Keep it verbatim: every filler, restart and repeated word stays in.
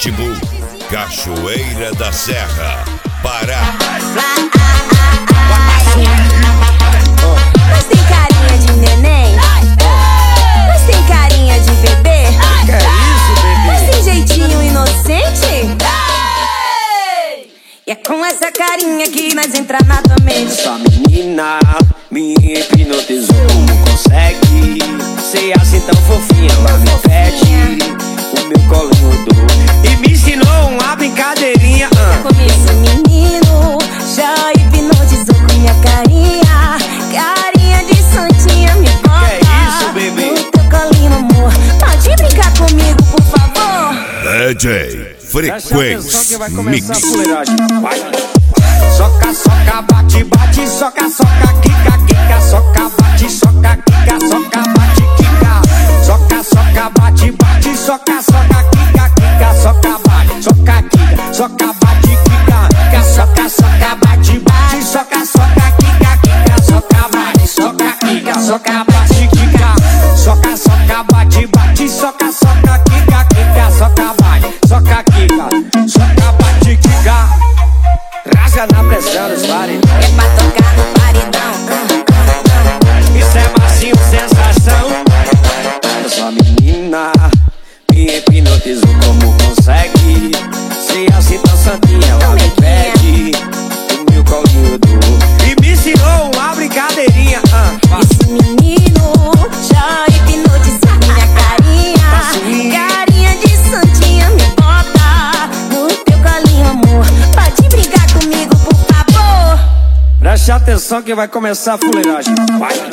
Pitbull, Cachoeira da Serra, Pará. Mas tem carinha de neném? Mas tem carinha de bebê? Que é isso, bebê? Mas tem jeitinho inocente? E é com essa carinha que nós entra na tua mente. Essa menina me hipnotizou, como consegue ser assim tão fofinha? Ela me pede o meu colinho duro e me ensinou uma brincadeirinha. uh. Esse menino já hipnotizou com minha carinha. Carinha de santinha, me bota. Que é isso, bebê? No teu colinho, amor. Pode brincar comigo, por favor? D J Frequência Mix. Vai. Soca, soca, bate, bate, soca, soca, quica, quica, soca, bate, soca, quica, soca, bate, quica. Soca, soca, bate, bate, soca, soca, quica, quica, soca, bate, soca, quica, soca, bate, quica, quica, soca, soca, bate, bate, soca, soca, quica, quica, soca, bate, soca, quica, soca, bate, quica. Soca, soca, bate, bate, soca, soca, quica, quica, soca, bate, soca, quica, soca, bate, quica. Rasga na pressão dos paredões. É pra tocar no paredão. Isso é macio, sensação. Essa menina me hipnotizou, como consegue ser assim tão santinha? Ela me pede o meu colinho duro e me ensinou uma brincadeirinha. uh. Esse menino já hipnotizou minha carinha. Carinha de santinha, me bota no teu colinho, amor. Pode brincar comigo, por favor? Preste atenção que vai começar a fuleiragem. Vai.